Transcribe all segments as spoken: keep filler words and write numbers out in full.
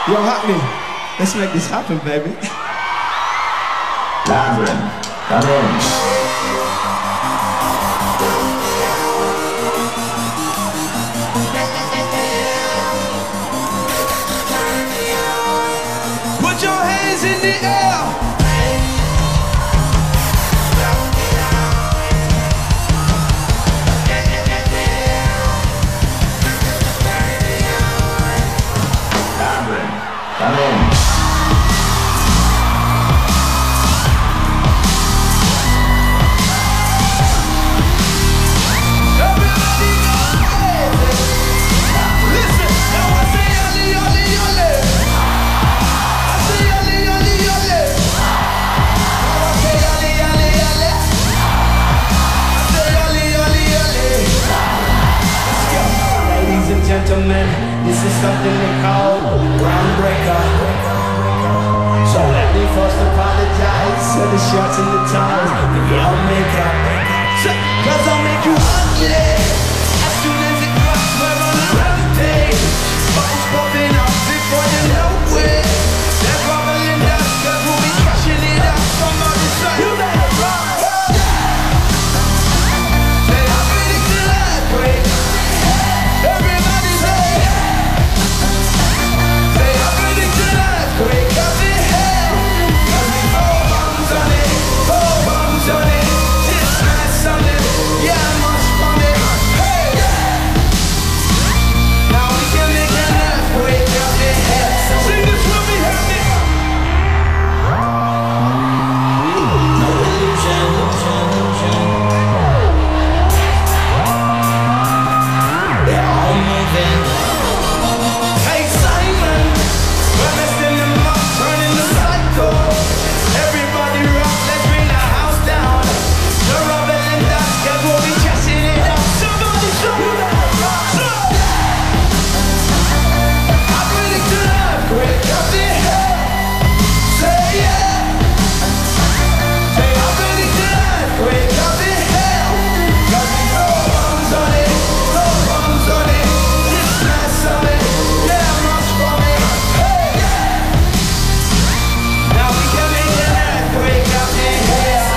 Yo, Hackney, let's make this happen, baby. Labyrinth, come in. Put your hands in the air. Come in. Gentlemen, this is something they call groundbreaker. So let me first apologize for the shorts and the ties and your makeup. Cause I'll make you ugly as soon as it drops. We're on a rampage. Bottles popping up before you know it. They're bubbling dust cause we'll be crushing it up. Somebody say you better run. Say I'm ready to light break. Everybody say, say I'm ready to light break up in hell. Cause we four bombs on it, four bombs on it. This night on it, yeah, much fun it. Hey, now we can make an earthquake up in hell. Sing this with me, help me. No illusion, illusion, illusion. They're all moving. Hey Simon, we're messing them up, turning the cycle. Everybody rock, let's bring the house down. The rubber and dust, cause we'll be chasing it up. Somebody show you that rock. I'm ready to earthquake up the hell. Say yeah. Say I'm ready to earthquake up the hell. Cause we throw bombs on it, throw bombs on it. This nice on it, yeah, much fun it. Hey, now we can make an earthquake up in hell.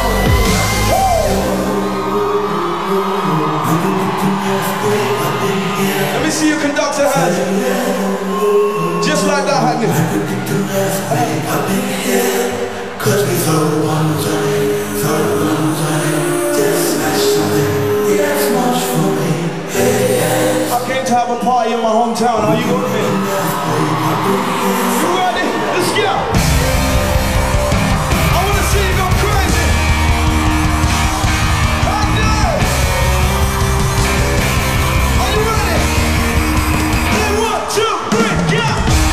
Let me see you conduct your hand. Just like that, Hackney. Cause we throw bombs on it, throw bombs on it. Just smash something, yeah, it's much for me. Hey, yeah. I came to have a party in my hometown. Are you with me? You ready? Let's go. I wanna see you go crazy. Hackney. Are you ready? Then one, two, three, go.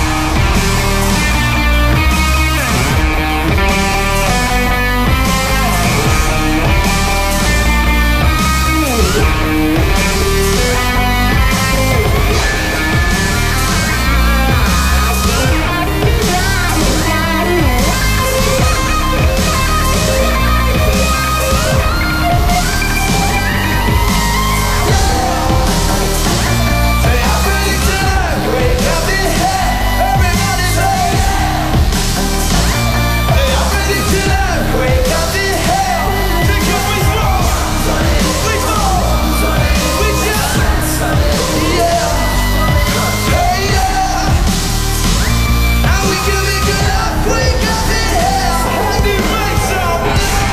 Say I'm ready to earthquake up in hell. Everybody say. Say I'm ready to earthquake up in hell. Because we throw, we throw, we just, yeah. Hey yeah. Now we can make an earthquake up in hell. How do you make some?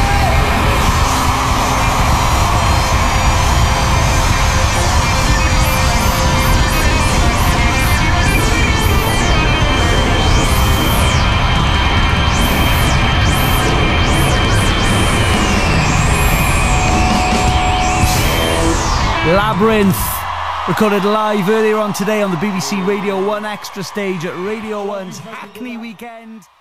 Labyrinth, recorded live earlier on today on the B B C Radio one Extra stage at Radio one's Hackney Weekend.